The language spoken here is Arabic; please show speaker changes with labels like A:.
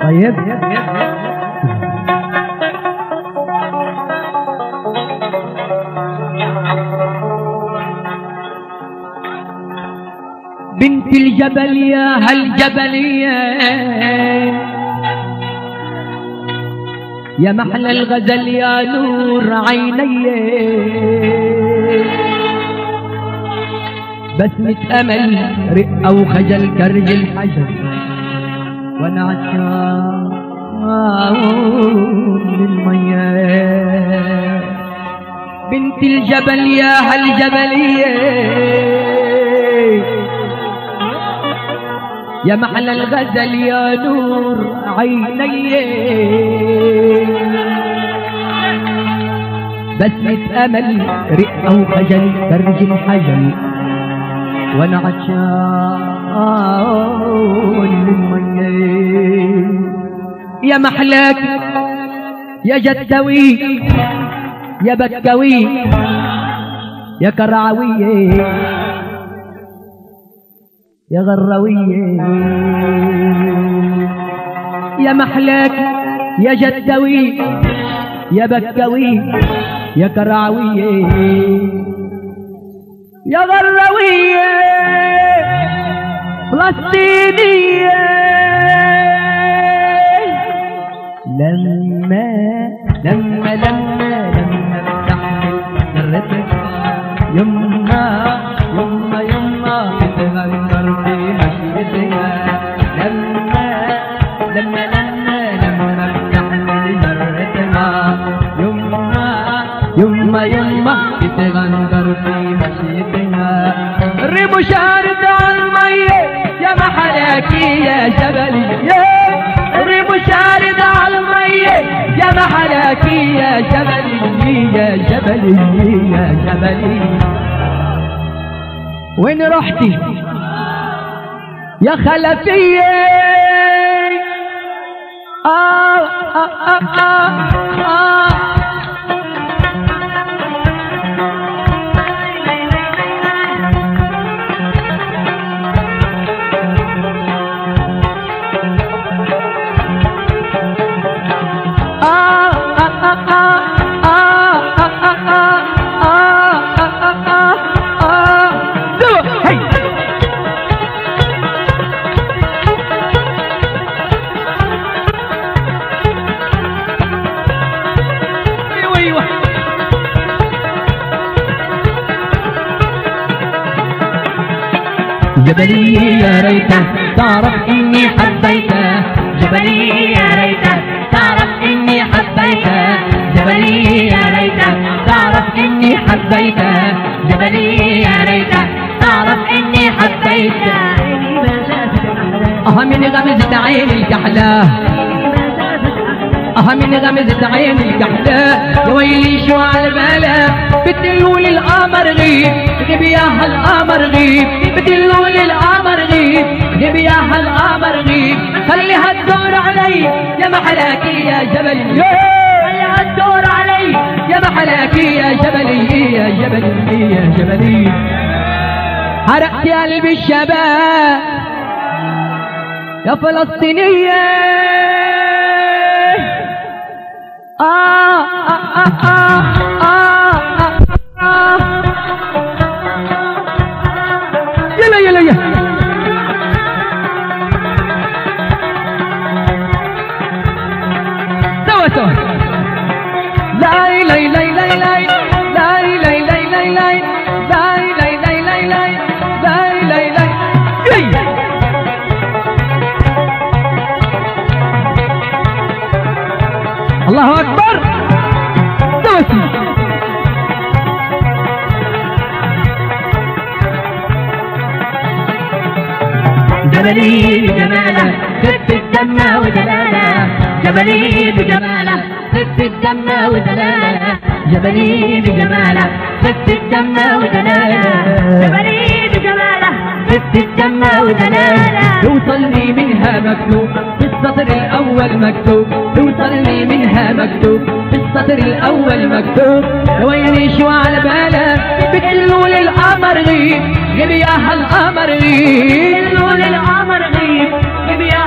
A: طيب بنت الجبل يا هالجبلية يا محلى الغزل يا نور عيني بسمة أمل رئة وخجل كرج الحجر وانا عطشان للمياه بنت الجبل يا هالجبلية يا محلى الغزل يا نور عيني بسمة أمل رئة وخجل كرج الحجل وانا عطشان للمياه يا محلاك يا جدوي يا بكوي يا كرعوية يا غروية يا محلاك يا جدوي يا بكوي يا كرعوية يا غروية فلسطينية لما بتحمل جرتك يما بتغنر في مشيتها لما بتحمل جرتها يما بتغنر في مشيتها الريم شارد على المية يا محلاكي يا جبلي الريم شارد على المية يا محلاكي يا جبلي يا جبلي يا جبلي وين رحتي يا خلفية جبلي يا ريته تعرف اني حبيته جبلي يا ريته تعرف اني حبيته جبلي يا ريته تعرف اني حبيته جبلي يا ريته تعرف اني حبيته من غمزة عين الكحلة من غمزة عين الكحلة يا ويلي شو على باله بتقول القمر غيب غيب يا هالقمر غيب بتقول القمر غيب غيب يا هالقمر غيب خليها تدور علي يا محلاكي يا جبلي خليها تدور علي يا محلاكي يا جبلي يا جبلي يا جبلي حرقت قلبي الشباب يا فلسطينية يلا يلا يلا سوا سوا لا لا لا لا لا لا لا لا لا لا الله أكبر دوسي جبلي بجماله خف الدم ودلاله جبلي بجماله خف الدم ودلاله جبلي بجماله خف الدم ودلاله جبلي بجماله خف الدم ودلاله يوصلني منها مكتوب في السطر الأول مكتوب يوصلني منها مكتوب في السطر الأول مكتوب ويلي شو على باله بتقولوا للقمر غيب غيب يا هالقمر غيب بتقولوا للقمر غيب غيب يا